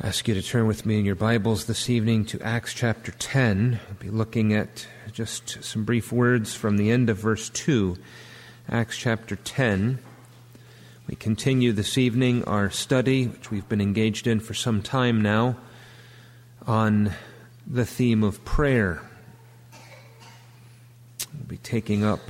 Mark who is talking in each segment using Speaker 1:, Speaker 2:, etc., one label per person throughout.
Speaker 1: I ask you to turn with me in your Bibles this evening to Acts chapter 10. We'll be looking at just some brief words from the end of verse 2. Acts chapter 10. We continue this evening our study, which we've been engaged in for some time now, on the theme of prayer. We'll be taking up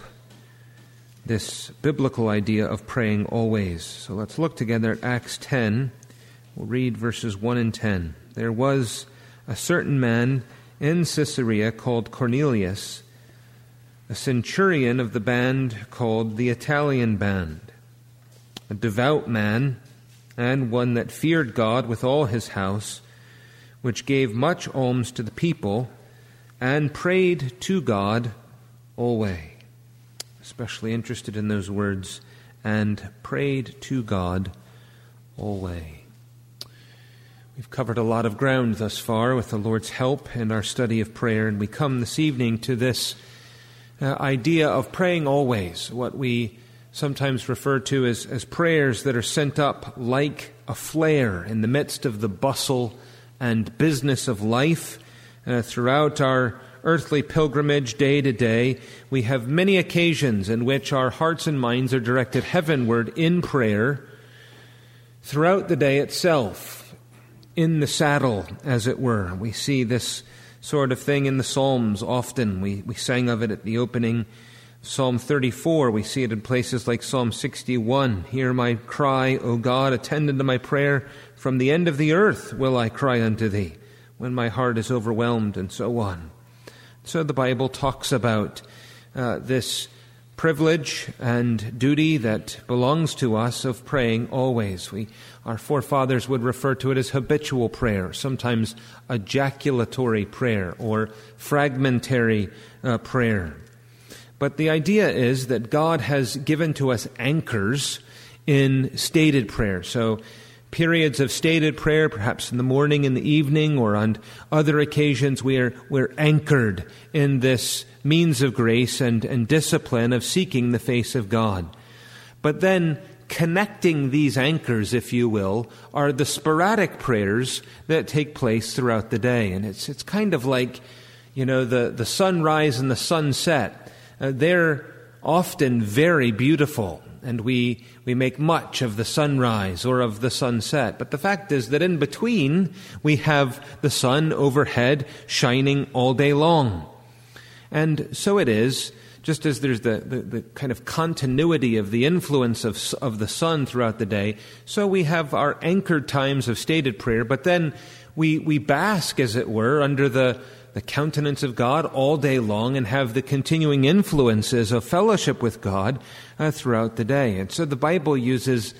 Speaker 1: this biblical idea of praying always. So let's look together at Acts 10. We'll read verses 1 and 10. There was a certain man in Caesarea called Cornelius, a centurion of the band called the Italian band, a devout man, and one that feared God with all his house, which gave much alms to the people, and prayed to God always. Especially interested in those words, and prayed to God always. We've covered a lot of ground thus far with the Lord's help in our study of prayer, and we come this evening to this idea of praying always, what we sometimes refer to as prayers that are sent up like a flare in the midst of the bustle and business of life. Throughout our earthly pilgrimage day to day, we have many occasions in which our hearts and minds are directed heavenward in prayer throughout the day itself. In the saddle, as it were. We see this sort of thing in the Psalms often. We sang of it at the opening. Psalm 34, we see it in places like Psalm 61. Hear my cry, O God, attend unto my prayer. From the end of the earth will I cry unto thee, when my heart is overwhelmed, and so on. So the Bible talks about this privilege and duty that belongs to us of praying always. Our forefathers would refer to it as habitual prayer, sometimes ejaculatory prayer or fragmentary prayer. But the idea is that God has given to us anchors in stated prayer. So periods of stated prayer, perhaps in the morning, in the evening, or on other occasions, we're anchored in this means of grace and discipline of seeking the face of God. But then connecting these anchors, if you will, are the sporadic prayers that take place throughout the day. And it's kind of like, the sunrise and the sunset. They're often very beautiful, and we make much of the sunrise or of the sunset. But the fact is that in between, we have the sun overhead shining all day long. And so it is, just as there's the kind of continuity of the influence of the sun throughout the day, so we have our anchored times of stated prayer, but then we bask, as it were, under the countenance of God all day long and have the continuing influences of fellowship with God throughout the day. And so the Bible uses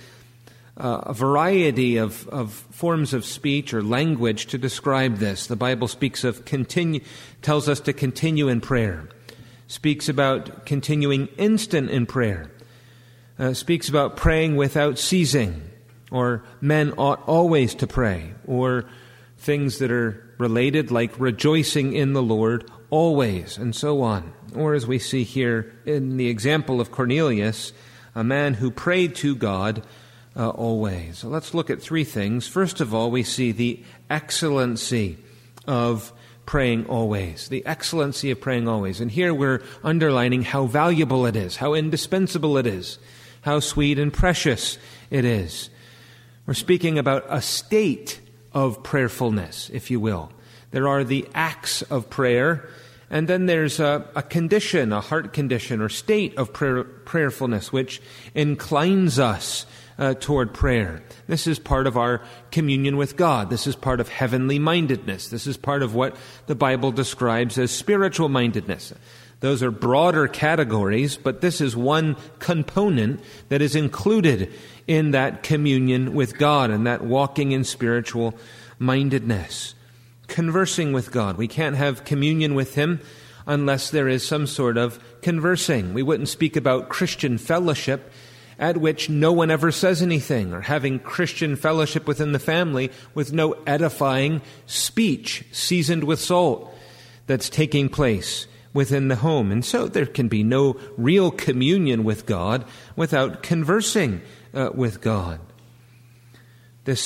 Speaker 1: a variety of forms of speech or language to describe this. The Bible speaks of tells us to continue in prayer, speaks about continuing instant in prayer, speaks about praying without ceasing, or men ought always to pray, or things that are related like rejoicing in the Lord always, and so on. Or as we see here in the example of Cornelius, a man who prayed to God always. So let's look at three things. First of all, we see the excellency of praying always. The excellency of praying always. And here we're underlining how valuable it is, how indispensable it is, how sweet and precious it is. We're speaking about a state of prayerfulness, if you will. There are the acts of prayer, and then there's a condition, a heart condition or state of prayerfulness, which inclines us toward prayer. This is part of our communion with God. This is part of heavenly mindedness. This is part of what the Bible describes as spiritual mindedness. Those are broader categories, but this is one component that is included in that communion with God and that walking in spiritual mindedness. Conversing with God. We can't have communion with Him unless there is some sort of conversing. We wouldn't speak about Christian fellowship at which no one ever says anything, or having Christian fellowship within the family with no edifying speech seasoned with salt that's taking place within the home. And so there can be no real communion with God without conversing with God. This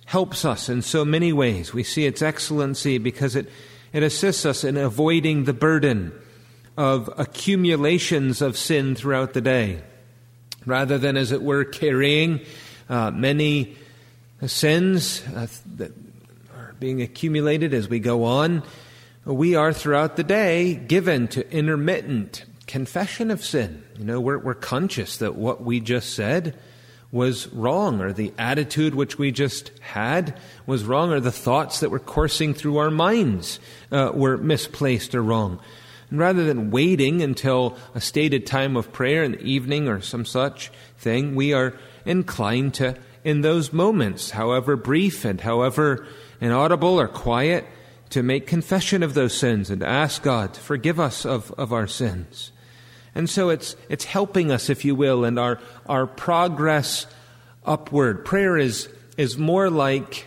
Speaker 1: helps us in so many ways. We see its excellency because it assists us in avoiding the burden of accumulations of sin throughout the day. Rather than, as it were, carrying many sins that are being accumulated as we go on, we are throughout the day given to intermittent confession of sin. We're conscious that what we just said was wrong, or the attitude which we just had was wrong, or the thoughts that were coursing through our minds were misplaced or wrong. And rather than waiting until a stated time of prayer in the evening or some such thing, we are inclined to, in those moments, however brief and however inaudible or quiet, to make confession of those sins and ask God to forgive us of our sins. And so it's helping us, if you will, in our progress upward. Prayer is more like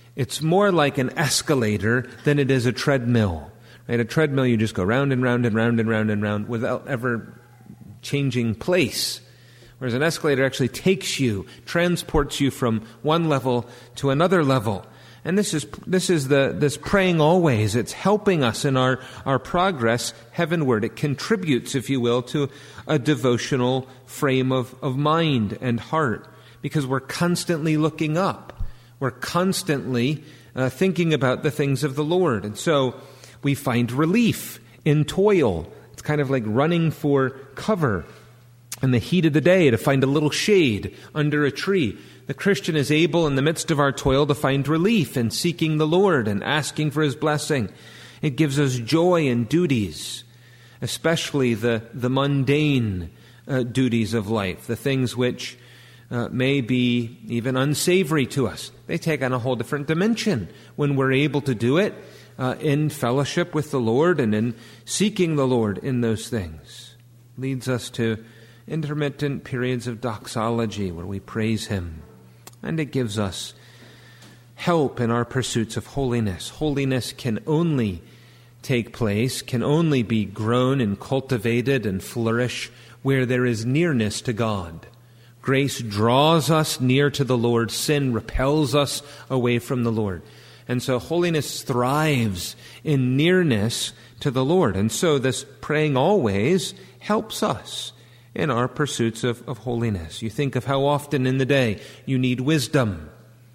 Speaker 1: an escalator than it is a treadmill. Right? A treadmill, you just go round and round and round and round and round without ever changing place. Whereas an escalator actually transports you from one level to another level. And this is praying always. It's helping us in our progress heavenward. It contributes, if you will, to a devotional frame of mind and heart, because we're constantly looking up. We're constantly thinking about the things of the Lord. And so we find relief in toil. It's kind of like running for cover in the heat of the day to find a little shade under a tree. The Christian is able, in the midst of our toil, to find relief in seeking the Lord and asking for His blessing. It gives us joy in duties, especially the mundane duties of life, the things which may be even unsavory to us. They take on a whole different dimension when we're able to do it in fellowship with the Lord and in seeking the Lord in those things. Leads us to intermittent periods of doxology where we praise Him. And it gives us help in our pursuits of holiness. Holiness can only take place, can only be grown and cultivated and flourish where there is nearness to God. Grace draws us near to the Lord. Sin repels us away from the Lord. And so holiness thrives in nearness to the Lord. And so this praying always helps us in our pursuits of holiness. You think of how often in the day you need wisdom.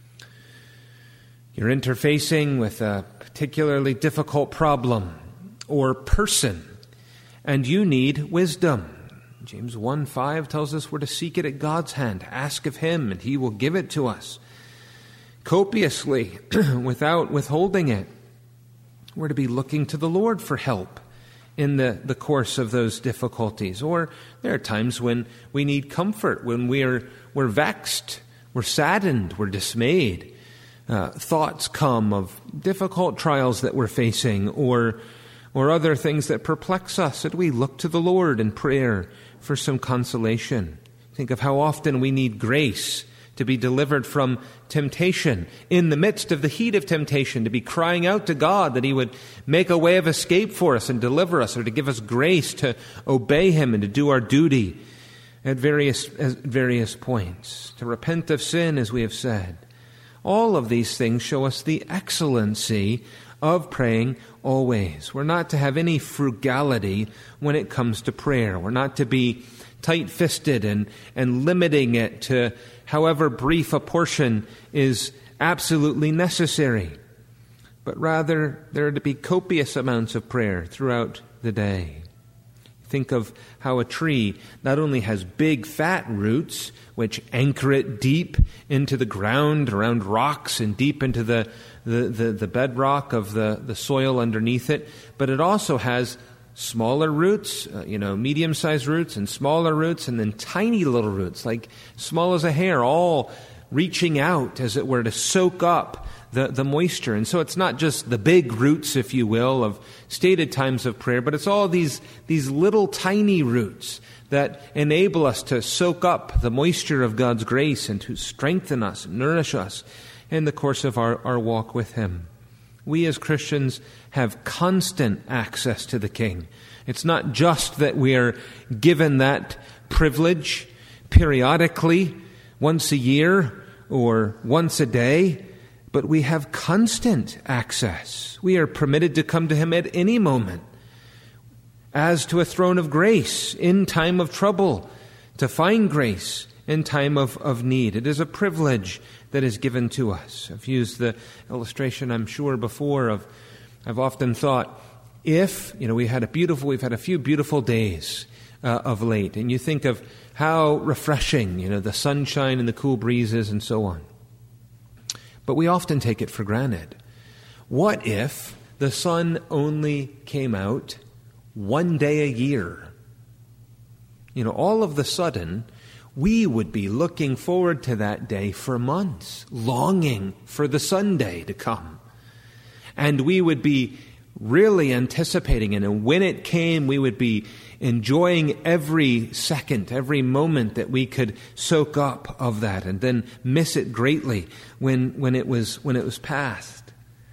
Speaker 1: You're interfacing with a particularly difficult problem or person, and you need wisdom. James 1:5 tells us we're to seek it at God's hand, ask of Him, and He will give it to us copiously, without withholding it. We're to be looking to the Lord for help in the course of those difficulties. Or there are times when we need comfort, when we're vexed, we're saddened, we're dismayed. Thoughts come of difficult trials that we're facing, or other things that perplex us, and we look to the Lord in prayer for some consolation. Think of how often we need grace to be delivered from temptation, in the midst of the heat of temptation, to be crying out to God that He would make a way of escape for us and deliver us, or to give us grace to obey Him and to do our duty at various points, to repent of sin, as we have said. All of these things show us the excellency of praying always. We're not to have any frugality when it comes to prayer. We're not to be tight-fisted and limiting it to however brief a portion is absolutely necessary. But rather, there are to be copious amounts of prayer throughout the day. Think of how a tree not only has big fat roots, which anchor it deep into the ground around rocks and deep into the bedrock of the soil underneath it, but it also has smaller roots, medium-sized roots and smaller roots, and then tiny little roots, like small as a hair, all reaching out, as it were, to soak up the moisture. And so it's not just the big roots, if you will, of stated times of prayer, but it's all these little tiny roots that enable us to soak up the moisture of God's grace and to strengthen us, nourish us in the course of our walk with Him. We as Christians have constant access to the King. It's not just that we are given that privilege periodically, once a year or once a day, but we have constant access. We are permitted to come to him at any moment, as to a throne of grace in time of trouble, to find grace in time of need. It is a privilege that is given to us. I've used the illustration, I'm sure, before of, I've often thought, if, we've had a few beautiful days of late, and you think of how refreshing, the sunshine and the cool breezes and so on. But we often take it for granted. What if the sun only came out one day a year? All of the sudden, we would be looking forward to that day for months, longing for the Sunday to come. And we would be really anticipating it. And when it came, we would be enjoying every second, every moment that we could soak up of that, and then miss it greatly when it was past.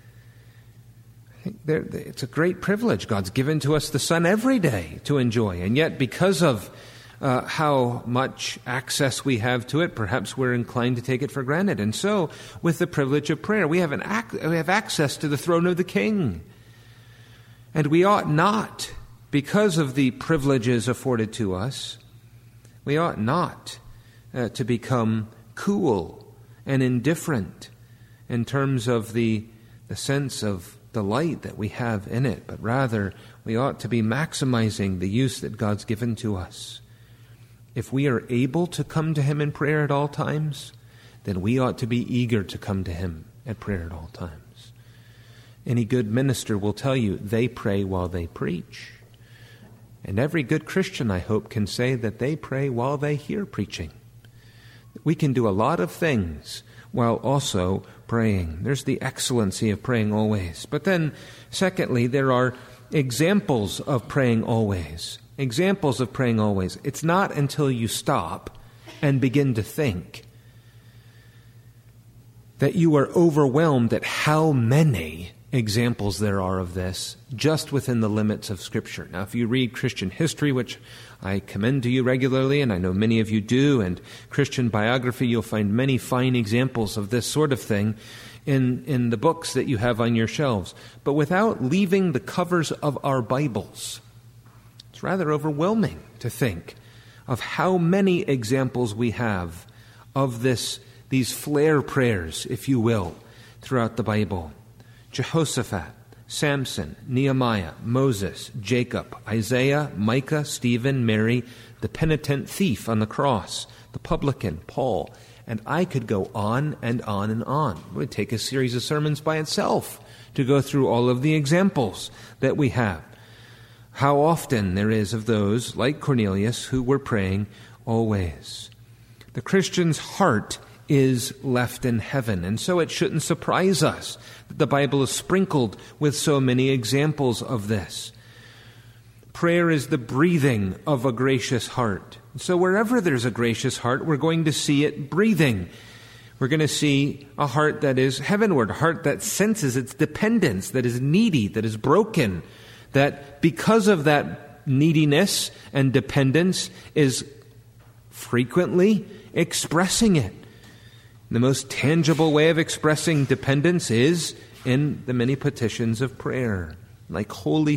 Speaker 1: I think it's a great privilege. God's given to us the sun every day to enjoy. And yet, because of how much access we have to it, perhaps we're inclined to take it for granted. And so, with the privilege of prayer, we have access to the throne of the King. And we ought not, because of the privileges afforded to us, we ought not to become cool and indifferent in terms of the sense of delight that we have in it, but rather we ought to be maximizing the use that God's given to us. If we are able to come to him in prayer at all times, then we ought to be eager to come to him at prayer at all times. Any good minister will tell you they pray while they preach. And every good Christian, I hope, can say that they pray while they hear preaching. We can do a lot of things while also praying. There's the excellency of praying always. But then, secondly, there are examples of praying always. Examples of praying always. It's not until you stop and begin to think that you are overwhelmed at how many examples there are of this just within the limits of Scripture. Now, if you read Christian history, which I commend to you regularly, and I know many of you do, and Christian biography, you'll find many fine examples of this sort of thing in the books that you have on your shelves. But without leaving the covers of our Bibles, it's rather overwhelming to think of how many examples we have of these flare prayers, if you will, throughout the Bible. Jehoshaphat, Samson, Nehemiah, Moses, Jacob, Isaiah, Micah, Stephen, Mary, the penitent thief on the cross, the publican, Paul, and I could go on and on and on. It would take a series of sermons by itself to go through all of the examples that we have. How often there is of those, like Cornelius, who were praying always. The Christian's heart is left in heaven, and so it shouldn't surprise us that the Bible is sprinkled with so many examples of this. Prayer is the breathing of a gracious heart. So wherever there's a gracious heart, we're going to see it breathing. We're going to see a heart that is heavenward, a heart that senses its dependence, that is needy, that is broken, that because of that neediness and dependence is frequently expressing it. The most tangible way of expressing dependence is in the many petitions of prayer, like holy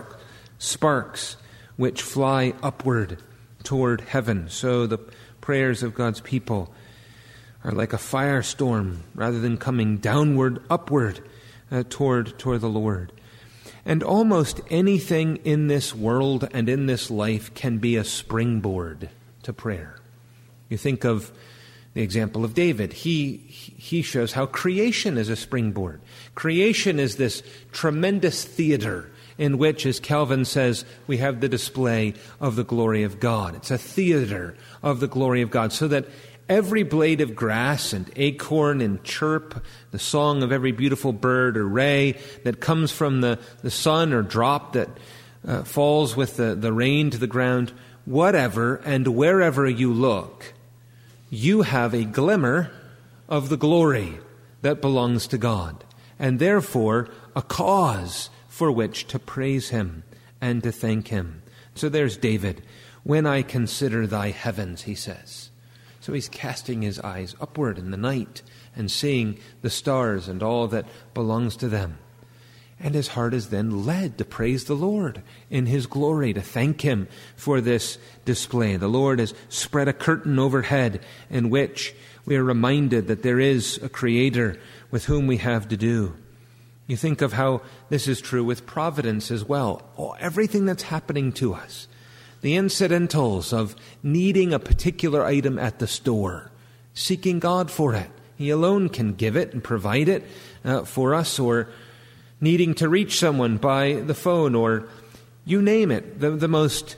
Speaker 1: sparks which fly upward toward heaven. So the prayers of God's people are like a firestorm rather than coming downward, upward toward the Lord. And almost anything in this world and in this life can be a springboard to prayer. You think of the example of David. He shows how creation is a springboard. Creation is this tremendous theater in which, as Calvin says, we have the display of the glory of God. It's a theater of the glory of God, so that every blade of grass and acorn and chirp, the song of every beautiful bird or ray that comes from the sun or drop that falls with the rain to the ground, whatever and wherever you look, you have a glimmer of the glory that belongs to God, and therefore a cause for which to praise him and to thank him. So there's David. When I consider thy heavens, he says. So he's casting his eyes upward in the night and seeing the stars and all that belongs to them. And his heart is then led to praise the Lord in his glory, to thank him for this display. The Lord has spread a curtain overhead in which we are reminded that there is a Creator with whom we have to do. You think of how this is true with providence as well. Everything that's happening to us, the incidentals of needing a particular item at the store, seeking God for it. He alone can give it and provide it for us, or needing to reach someone by the phone, or you name it, the most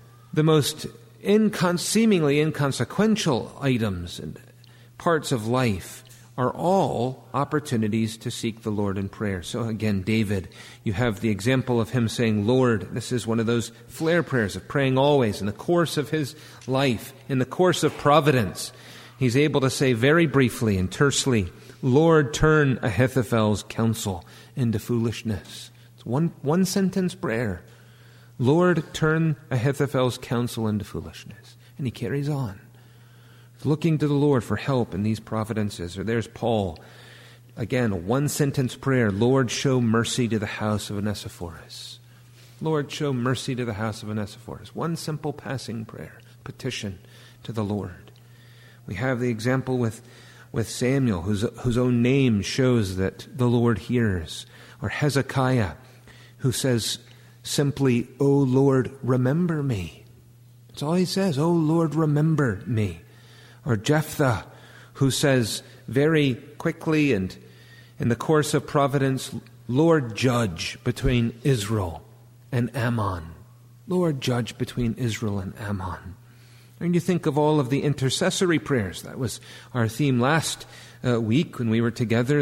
Speaker 1: seemingly inconsequential items and parts of life are all opportunities to seek the Lord in prayer. So again, David, you have the example of him saying, Lord, this is one of those flare prayers of praying always. In the course of his life, in the course of providence, he's able to say very briefly and tersely, Lord, turn Ahithophel's counsel into foolishness. It's one sentence prayer. Lord, turn Ahithophel's counsel into foolishness. And he carries on, looking to the Lord for help in these providences. Or there's Paul. Again, a one-sentence prayer. Lord, show mercy to the house of Onesiphorus. Lord, show mercy to the house of Onesiphorus. One simple passing prayer, petition to the Lord. We have the example with Samuel, whose own name shows that the Lord hears. Or Hezekiah, who says simply, O Lord, remember me. That's all he says, O Lord, remember me. Or Jephthah, who says very quickly and in the course of providence, Lord, judge between Israel and Ammon. Lord, judge between Israel and Ammon. And you think of all of the intercessory prayers. That was our theme last week when we were together,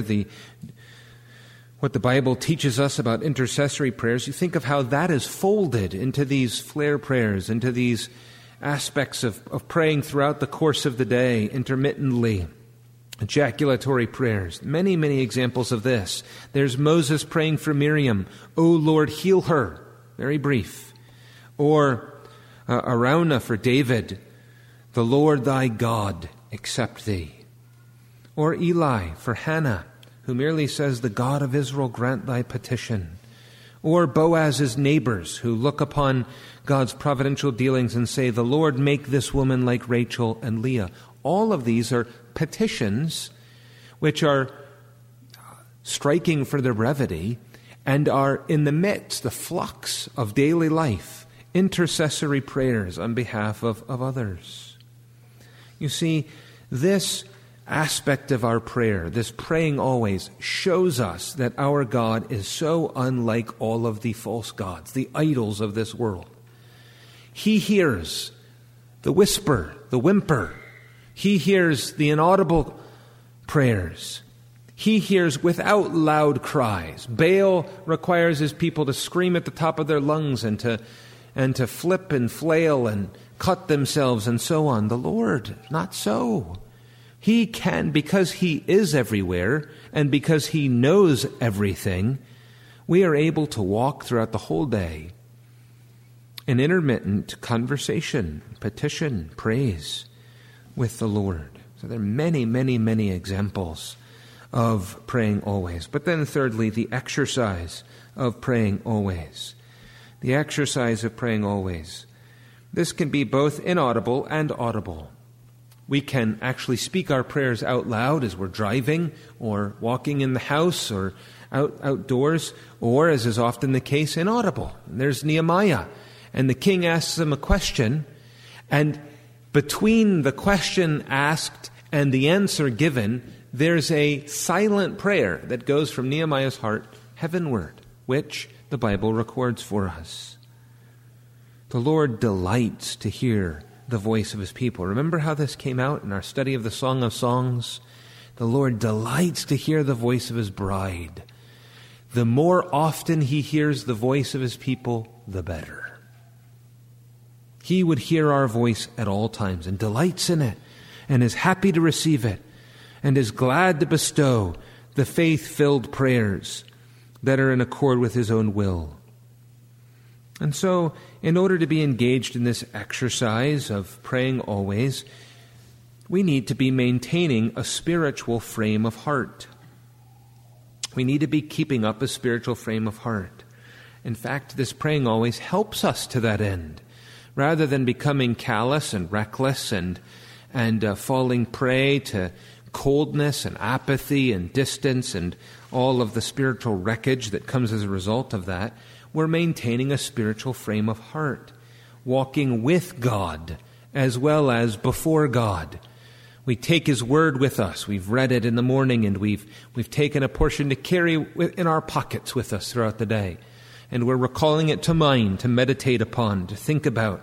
Speaker 1: what the Bible teaches us about intercessory prayers. You think of how that is folded into these flare prayers, into these aspects of praying throughout the course of the day, intermittently, ejaculatory prayers. Many, many examples of this. There's Moses praying for Miriam, O Lord, heal her. Very brief. Or Araunah for David, the Lord thy God accept thee. Or Eli for Hannah, who merely says, the God of Israel grant thy petition. Or Boaz's neighbors, who look upon God's providential dealings and say, the Lord make this woman like Rachel and Leah. All of these are petitions which are striking for their brevity and are in the midst, the flux of daily life, intercessory prayers on behalf of others. You see, this aspect of our prayer, this praying always, shows us that our God is so unlike all of the false gods, the idols of this world. He hears the whisper, the whimper. He hears the inaudible prayers. He hears without loud cries. Baal requires his people to scream at the top of their lungs and to flip and flail and cut themselves and so on. The Lord, not so. He can, because he is everywhere and because he knows everything, we are able to walk throughout the whole day in intermittent conversation, petition, praise with the Lord. So there are many, many, many examples of praying always. But then thirdly, the exercise of praying always. The exercise of praying always. This can be both inaudible and audible. We can actually speak our prayers out loud as we're driving or walking in the house or outdoors, or, as is often the case, inaudible. And there's Nehemiah, and the king asks him a question, and between the question asked and the answer given, there's a silent prayer that goes from Nehemiah's heart heavenward, which the Bible records for us. The Lord delights to hear the voice of his people. Remember how this came out in our study of the Song of Songs? The Lord delights to hear the voice of his bride. The more often he hears the voice of his people, the better. He would hear our voice at all times and delights in it and is happy to receive it and is glad to bestow the faith-filled prayers that are in accord with his own will. And so, in order to be engaged in this exercise of praying always, we need to be maintaining a spiritual frame of heart. We need to be keeping up a spiritual frame of heart. In fact, this praying always helps us to that end. Rather than becoming callous and reckless and falling prey to coldness and apathy and distance and all of the spiritual wreckage that comes as a result of that, we're maintaining a spiritual frame of heart, walking with God as well as before God. We take His Word with us. We've read it in the morning, and we've taken a portion to carry in our pockets with us throughout the day. And we're recalling it to mind, to meditate upon, to think about,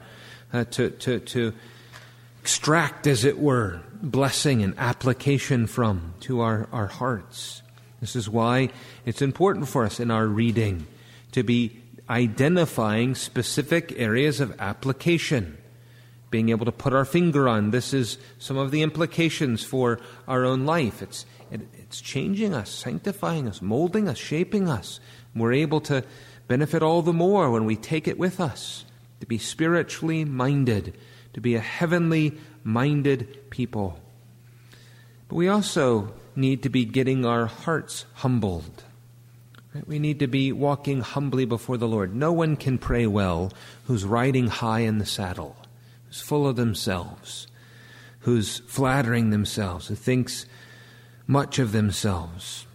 Speaker 1: to extract, as it were, blessing and application from to our hearts. This is why it's important for us in our reading to be identifying specific areas of application, being able to put our finger on. This is some of the implications for our own life. It's changing us, sanctifying us, molding us, shaping us. We're able to benefit all the more when we take it with us, to be spiritually minded, to be a heavenly minded people. But we also need to be getting our hearts humbled. Right? We need to be walking humbly before the Lord. No one can pray well who's riding high in the saddle, who's full of themselves, who's flattering themselves, who thinks much of themselves.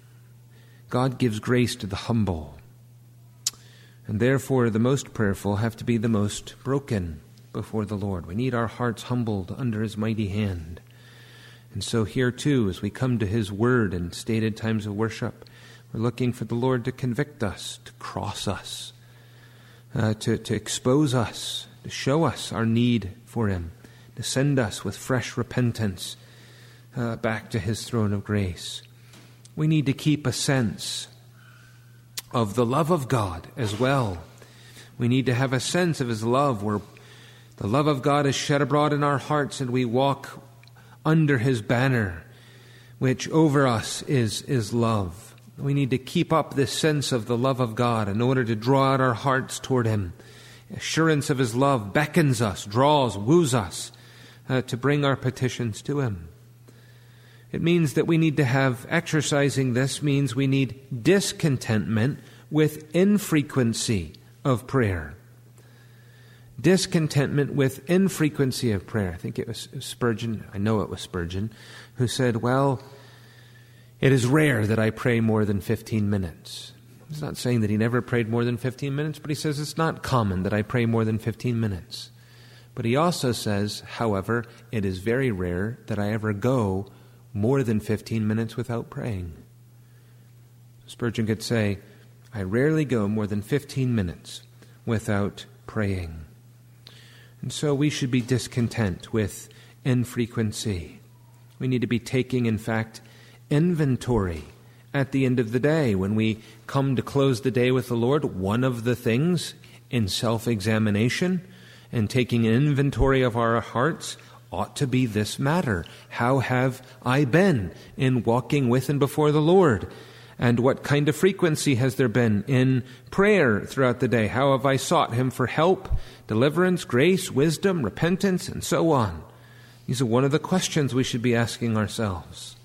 Speaker 1: God gives grace to the humble. And therefore, the most prayerful have to be the most broken before the Lord. We need our hearts humbled under His mighty hand. And so here too, as we come to His Word in stated times of worship, we're looking for the Lord to convict us, to cross us, to expose us, to show us our need for Him, to send us with fresh repentance back to His throne of grace. We need to keep a sense of the love of God as well. We need to have a sense of His love, where the love of God is shed abroad in our hearts and we walk under His banner, which over us is love. We need to keep up this sense of the love of God in order to draw out our hearts toward Him. Assurance of His love beckons us, draws, woos us to bring our petitions to Him. It means that we need to have, exercising this means we need discontentment with infrequency of prayer. Discontentment with infrequency of prayer. I think it was Spurgeon, I know it was Spurgeon, who said, well, it is rare that I pray more than 15 minutes. He's not saying that he never prayed more than 15 minutes, but he says it's not common that I pray more than 15 minutes. But he also says, however, it is very rare that I ever go more than 15 minutes without praying. Spurgeon could say, I rarely go more than 15 minutes without praying. And so we should be discontent with infrequency. We need to be taking, in fact, inventory at the end of the day. When we come to close the day with the Lord, one of the things in self-examination and taking an inventory of our hearts ought to be this matter. How have I been in walking with and before the Lord? And what kind of frequency has there been in prayer throughout the day? How have I sought Him for help, deliverance, grace, wisdom, repentance, and so on? These are one of the questions we should be asking ourselves.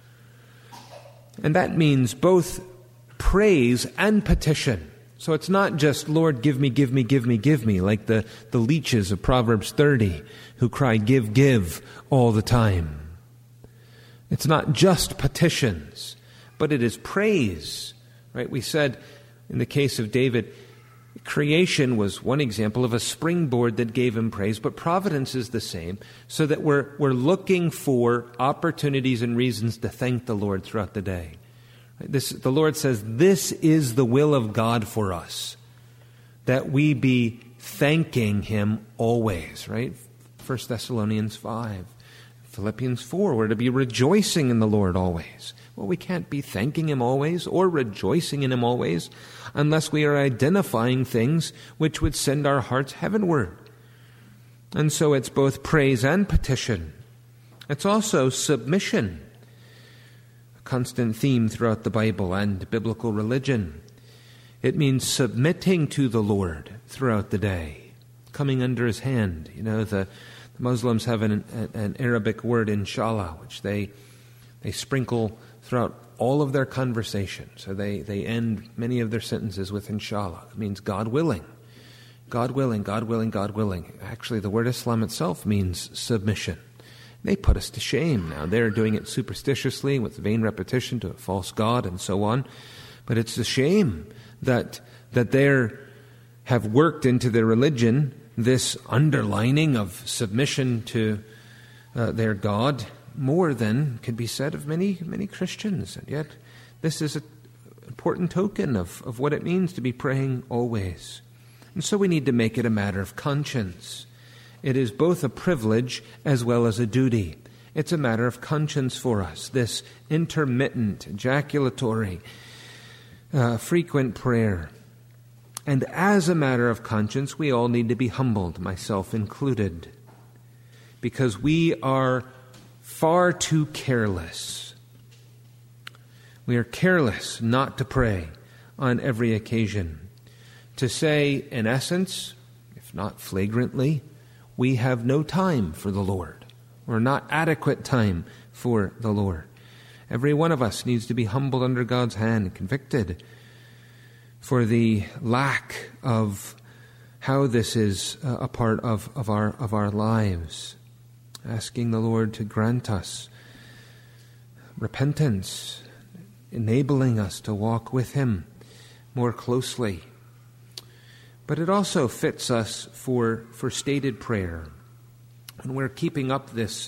Speaker 1: And that means both praise and petition. So it's not just, Lord, give me, give me, give me, give me, like the leeches of Proverbs 30 who cry, give, give, all the time. It's not just petitions, but it is praise, right? We said in the case of David, creation was one example of a springboard that gave him praise, but providence is the same, so that we're looking for opportunities and reasons to thank the Lord throughout the day. The Lord says, this is the will of God for us, that we be thanking Him always, right? 1 Thessalonians 5, Philippians 4, we're to be rejoicing in the Lord always. Well, we can't be thanking Him always or rejoicing in Him always unless we are identifying things which would send our hearts heavenward. And so it's both praise and petition. It's also submission, a constant theme throughout the Bible and biblical religion. It means submitting to the Lord throughout the day, coming under His hand. You know, the The Muslims have an Arabic word, inshallah, which they sprinkle throughout all of their conversation. So they end many of their sentences with inshallah. It means God willing. God willing, God willing, God willing. Actually, the word Islam itself means submission. They put us to shame. Now, they're doing it superstitiously with vain repetition to a false god and so on. But it's a shame that they have worked into their religion this underlining of submission to their God more than could be said of many, many Christians. And yet, this is an important token of what it means to be praying always. And so we need to make it a matter of conscience. It is both a privilege as well as a duty. It's a matter of conscience for us, this intermittent, ejaculatory, frequent prayer. And as a matter of conscience, we all need to be humbled, myself included, because we are far too careless. We are careless not to pray on every occasion. To say, in essence, if not flagrantly, we have no time for the Lord, or not adequate time for the Lord. Every one of us needs to be humbled under God's hand, convicted for the lack of how this is a part of our lives, asking the Lord to grant us repentance, enabling us to walk with Him more closely. But it also fits us for stated prayer. And we're keeping up this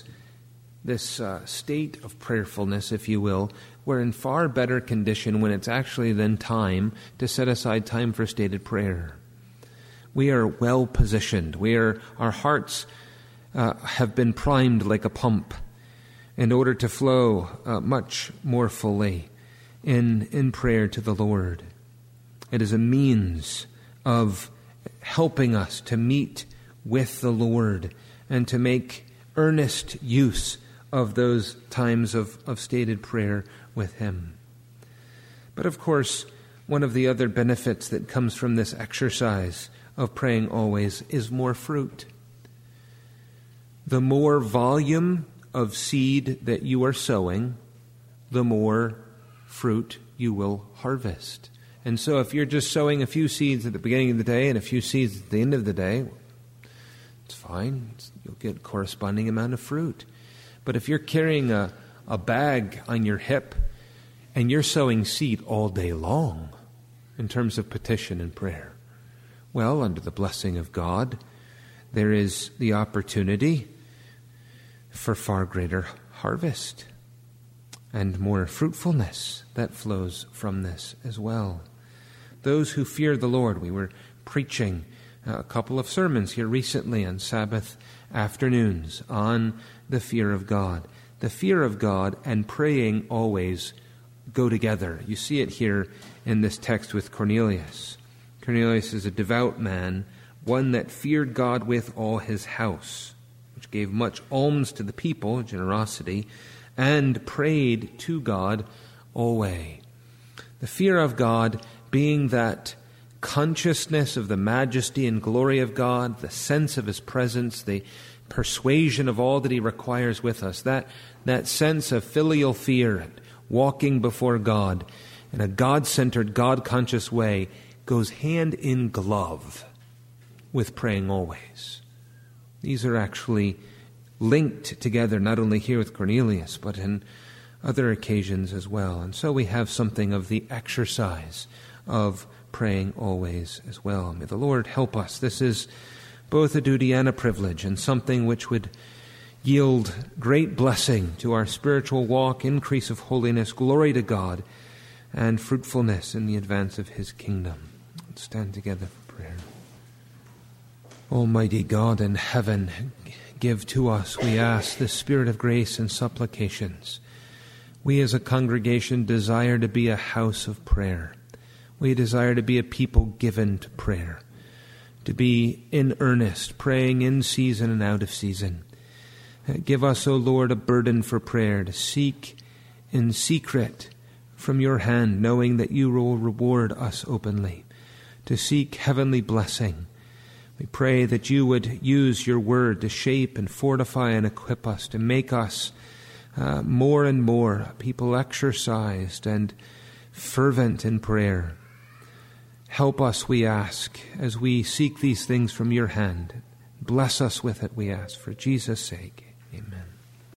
Speaker 1: state of prayerfulness, if you will, we're in far better condition when it's actually then time to set aside time for stated prayer. We are well positioned. Our hearts have been primed like a pump in order to flow much more fully in prayer to the Lord. It is a means of helping us to meet with the Lord and to make earnest use of those times of stated prayer with Him. But of course, one of the other benefits that comes from this exercise of praying always is more fruit. The more volume of seed that you are sowing, the more fruit you will harvest. And so if you're just sowing a few seeds at the beginning of the day and a few seeds at the end of the day, it's fine. You'll get a corresponding amount of fruit. But if you're carrying a bag on your hip and you're sowing seed all day long in terms of petition and prayer, well, under the blessing of God, there is the opportunity for far greater harvest and more fruitfulness that flows from this as well. Those who fear the Lord, we were preaching a couple of sermons here recently on Sabbath afternoons on the fear of God. The fear of God and praying always go together. You see it here in this text with Cornelius. Cornelius is a devout man, one that feared God with all his house, which gave much alms to the people, generosity, and prayed to God always. The fear of God being that consciousness of the majesty and glory of God, the sense of His presence, the persuasion of all that He requires with us, that sense of filial fear and walking before God in a God-centered, God-conscious way goes hand in glove with praying always. These are actually linked together, not only here with Cornelius, but in other occasions as well. And so we have something of the exercise of praying always as well. May the Lord help us. This is both a duty and a privilege, and something which would yield great blessing to our spiritual walk, increase of holiness, glory to God, and fruitfulness in the advance of His kingdom. Let's stand together for prayer. Almighty God in heaven, give to us, we ask, the spirit of grace and supplications. We as a congregation desire to be a house of prayer. We desire to be a people given to prayer, to be in earnest, praying in season and out of season. Give us, O Lord, a burden for prayer, to seek in secret from Your hand, knowing that You will reward us openly, to seek heavenly blessing We pray that you would use your word to shape and fortify and equip us, to make us more and more people exercised and fervent in prayer. Help us, we ask, as we seek these things from your hand. Bless us with it, we ask, for Jesus' sake. Amen.